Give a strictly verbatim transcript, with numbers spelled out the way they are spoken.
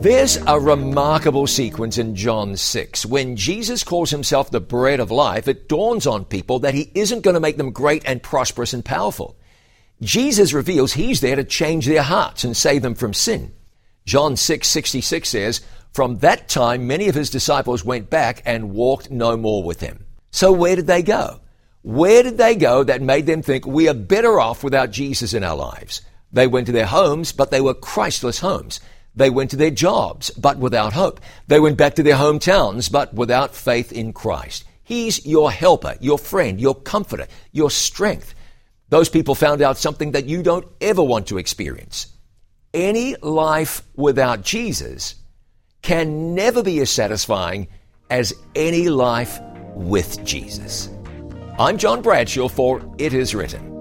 There's a remarkable sequence in John six. When Jesus calls himself the bread of life, it dawns on people that he isn't going to make them great and prosperous and powerful. Jesus reveals he's there to change their hearts and save them from sin. John six sixty-six says, "From that time many of his disciples went back and walked no more with him." So where did they go? Where did they go that made them think we are better off without Jesus in our lives? They went to their homes, but they were Christless homes. They went to their jobs, but without hope. They went back to their hometowns, but without faith in Christ. He's your helper, your friend, your comforter, your strength. Those people found out something that you don't ever want to experience. Any life without Jesus can never be as satisfying as any life with Jesus. I'm John Bradshaw for It Is Written.